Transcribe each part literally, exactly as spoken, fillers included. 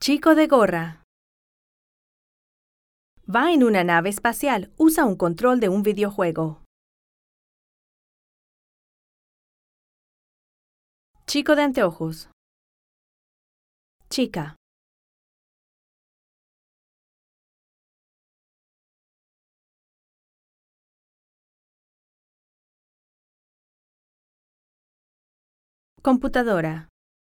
Chico de gorra. Va en una nave espacial. Usa un control de un videojuego. Chico de anteojos. Chica. Computadora.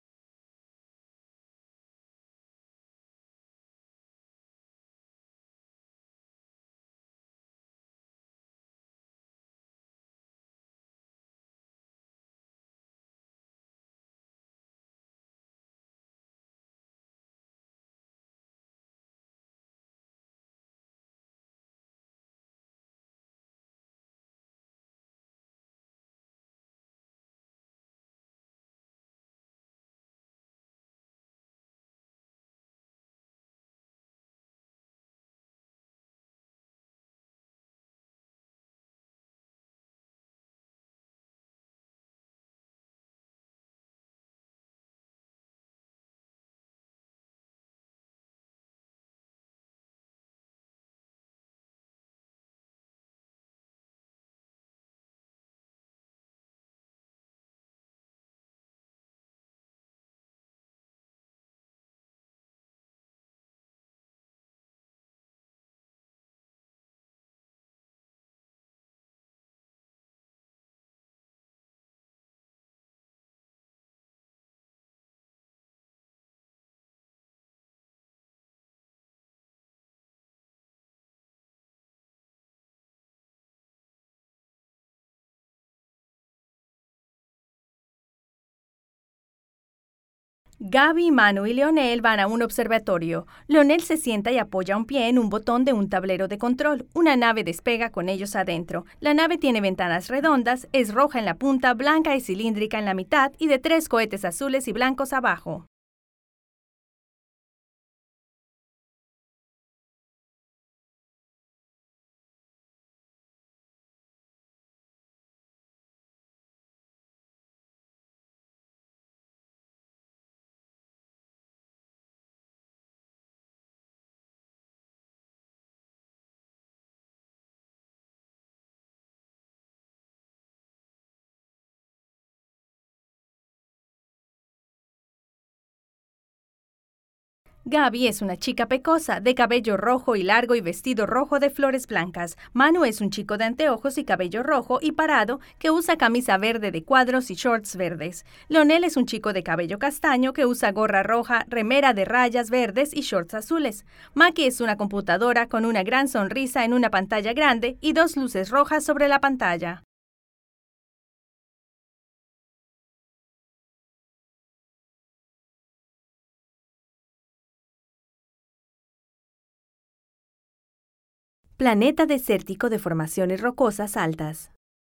Gaby, Manu y Leonel van a un observatorio. Leonel se sienta y apoya un pie en un botón de un tablero de control. Una nave despega con ellos adentro. La nave tiene ventanas redondas, es roja en la punta, blanca y cilíndrica en la mitad y de tres cohetes azules y blancos abajo. Gaby es una chica pecosa, de cabello rojo y largo y vestido rojo de flores blancas. Manu es un chico de anteojos y cabello rojo y parado que usa camisa verde de cuadros y shorts verdes. Leonel es un chico de cabello castaño que usa gorra roja, remera de rayas verdes y shorts azules. Maki es una computadora con una gran sonrisa en una pantalla grande y dos luces rojas sobre la pantalla. Planeta desértico de formaciones rocosas altas.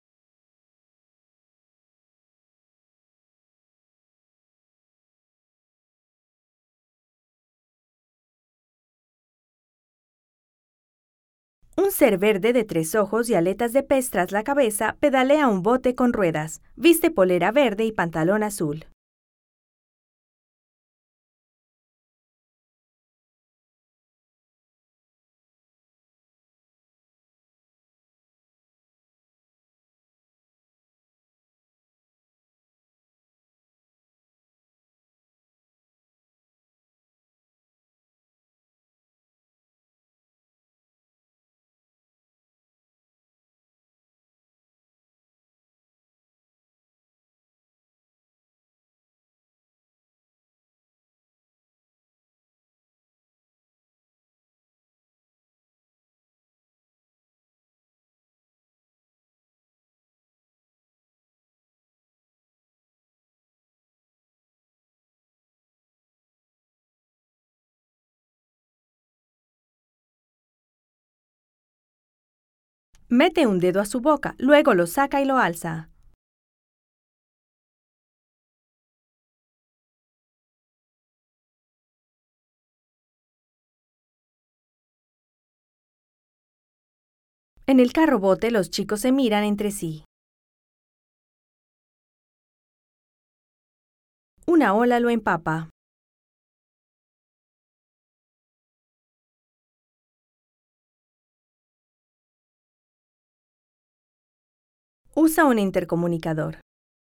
Un ser verde de tres ojos y aletas de pez tras la cabeza pedalea un bote con ruedas. Viste polera verde y pantalón azul. Mete un dedo a su boca, luego lo saca y lo alza. En el carro bote los chicos se miran entre sí. Una ola lo empapa. Usa un intercomunicador.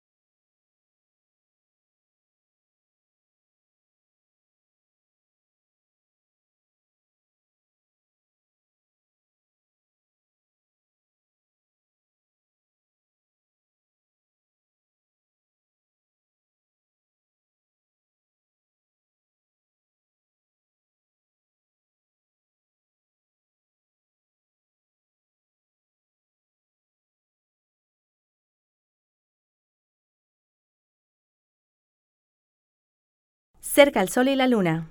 Cerca al Sol y la Luna.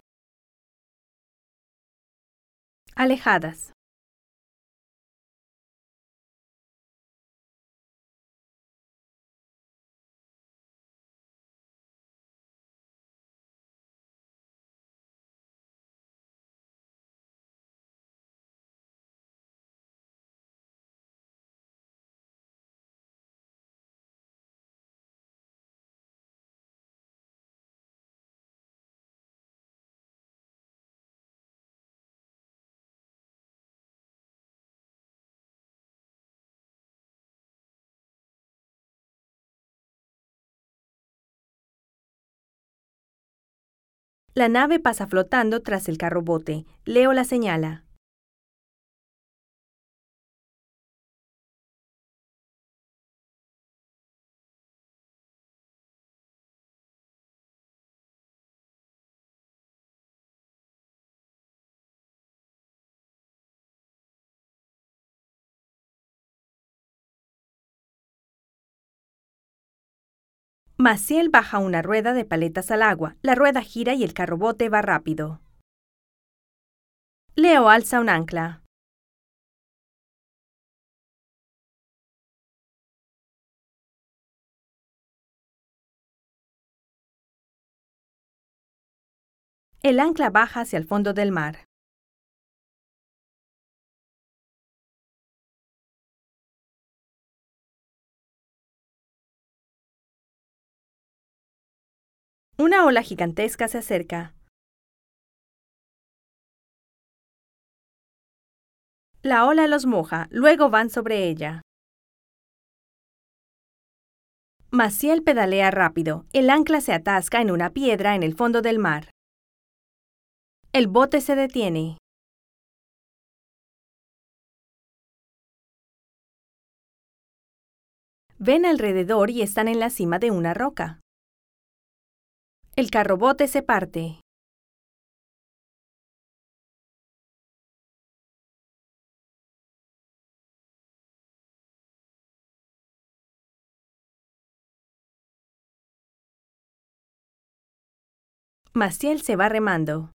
Alejadas. La nave pasa flotando tras el carrobote. Leo la señala. Maciel baja una rueda de paletas al agua. La rueda gira y el carrobote va rápido. Leo alza un ancla. El ancla baja hacia el fondo del mar. Una ola gigantesca se acerca. La ola los moja, luego van sobre ella. Maciel pedalea rápido. El ancla se atasca en una piedra en el fondo del mar. El bote se detiene. Ven alrededor y están en la cima de una roca. El carrobote se parte. Maciel se va remando.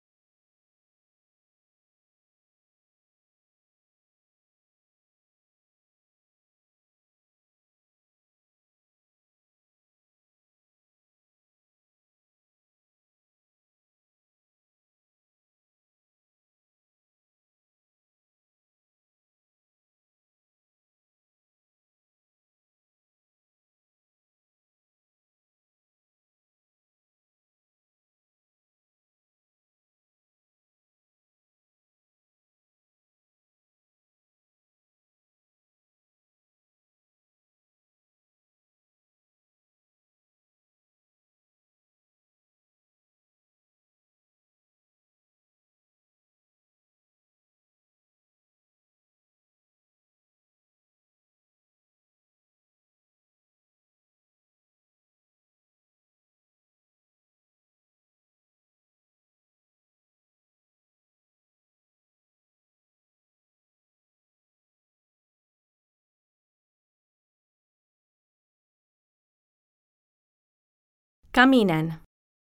Caminan.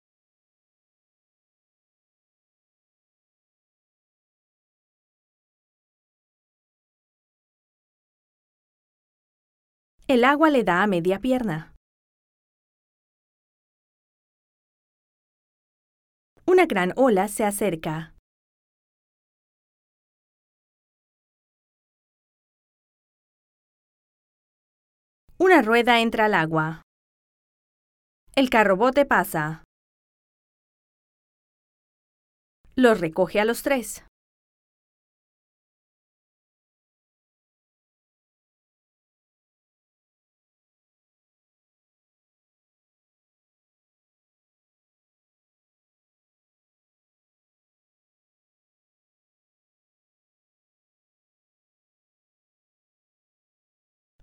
El agua le da a media pierna. Una gran ola se acerca. Una rueda entra al agua. El carrobote pasa. Los recoge a los tres.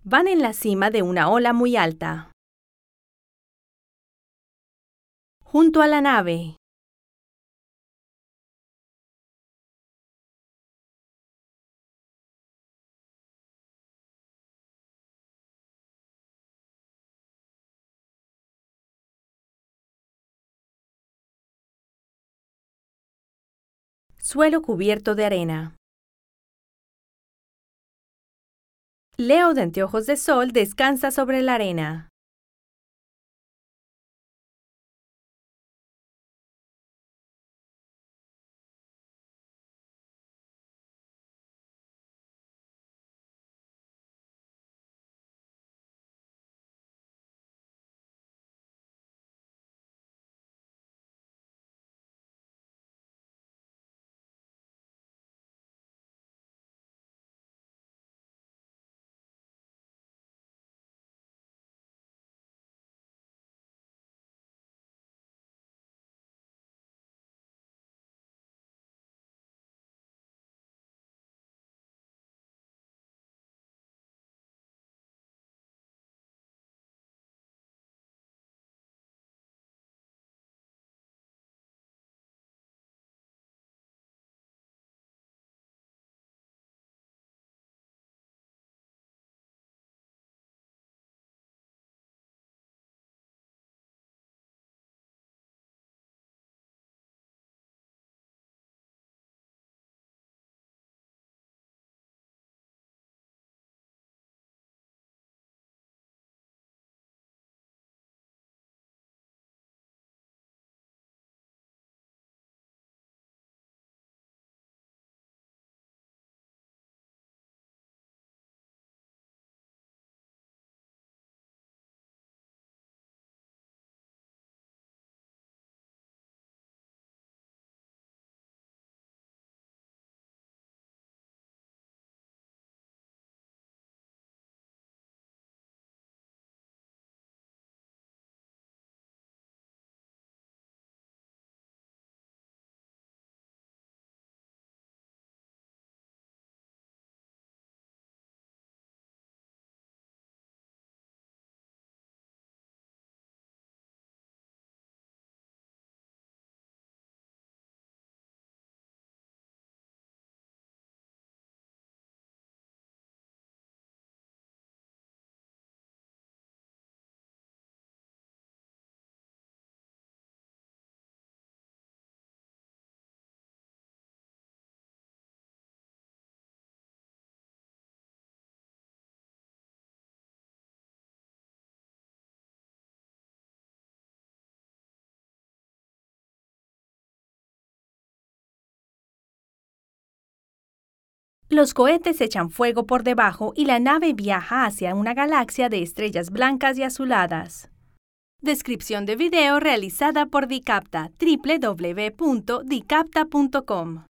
Van en la cima de una ola muy alta. Junto a la nave. Suelo cubierto de arena. Leo de anteojos de sol descansa sobre la arena. Los cohetes echan fuego por debajo y la nave viaja hacia una galaxia de estrellas blancas y azuladas. Descripción de video realizada por Dicapta, doble u doble u doble u punto dicapta punto com.